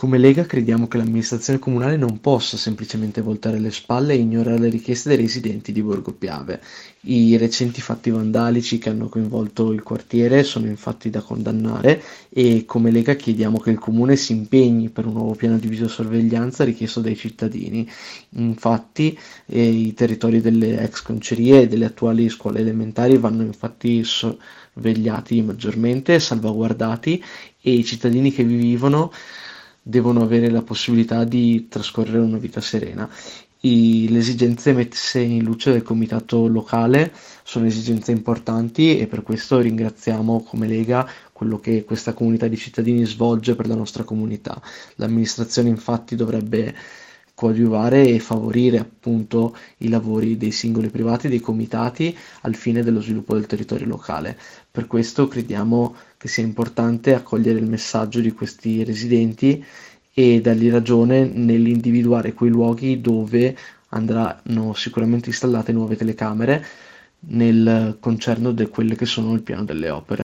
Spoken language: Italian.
Come Lega crediamo che l'amministrazione comunale non possa semplicemente voltare le spalle e ignorare le richieste dei residenti di Borgo Piave. I recenti fatti vandalici che hanno coinvolto il quartiere sono infatti da condannare e come Lega chiediamo che il comune si impegni per un nuovo piano di videosorveglianza richiesto dai cittadini. Infatti, i territori delle ex concerie e delle attuali scuole elementari vanno infatti sorvegliati maggiormente, salvaguardati e i cittadini che vi vivono devono avere la possibilità di trascorrere una vita serena. Le esigenze messe in luce dal comitato locale sono esigenze importanti e per questo ringraziamo come Lega quello che questa comunità di cittadini svolge per la nostra comunità. L'amministrazione infatti dovrebbe coadiuvare e favorire appunto i lavori dei singoli privati, dei comitati al fine dello sviluppo del territorio locale. Per questo crediamo che sia importante accogliere il messaggio di questi residenti e dargli ragione nell'individuare quei luoghi dove andranno sicuramente installate nuove telecamere nel concerno di quelle che sono il piano delle opere.